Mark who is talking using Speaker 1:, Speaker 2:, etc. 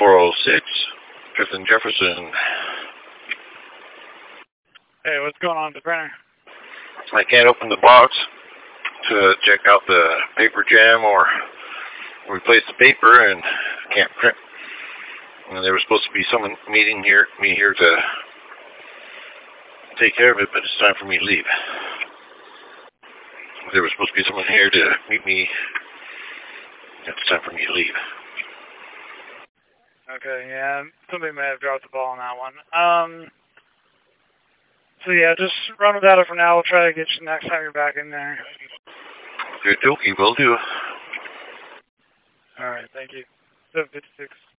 Speaker 1: 406, 5th and Jefferson.
Speaker 2: Hey, what's going on with the printer?
Speaker 1: I can't open the box to check out the paper jam or replace the paper, and can't print. And there was supposed to be someone meeting me here to take care of it, but it's time for me to leave. There was supposed to be someone here to meet me. It's time for me to leave.
Speaker 2: Okay, yeah, somebody may have dropped the ball on that one. So yeah, just run without it for now. We'll try to get you next time you're back in there.
Speaker 1: Good dokey, will do.
Speaker 2: Alright, thank you. 756.